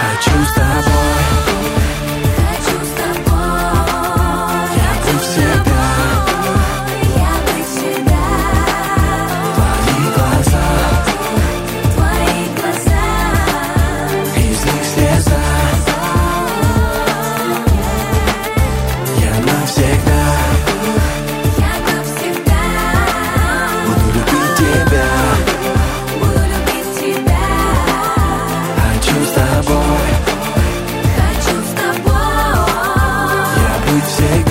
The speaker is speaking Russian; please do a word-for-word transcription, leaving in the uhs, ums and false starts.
Хочу с тобой, хочу с тобой. я быть всегда. Я быть всегда. Твои глаза, Твои глаза. из них слеза. Я навсегда Я навсегда буду любить тебя. буду любить тебя. Хочу с тобой, Хочу с тобой. я быть всегда.